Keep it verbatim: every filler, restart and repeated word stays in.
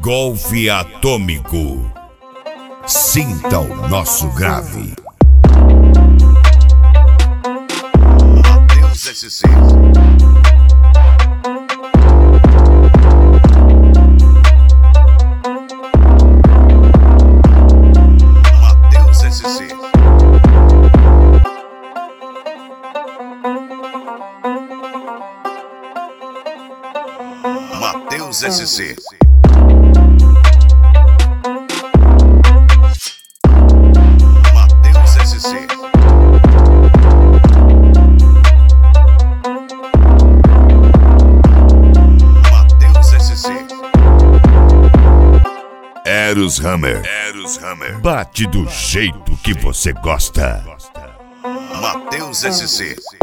Golfe Atômico. Sinta o nosso grave. Matheus S C. Matheus S C. Matheus S C. Matheus S C. Matheus S C. Eros Hammer. Eros Hammer. Bate do jeito que você gosta. Matheus S C.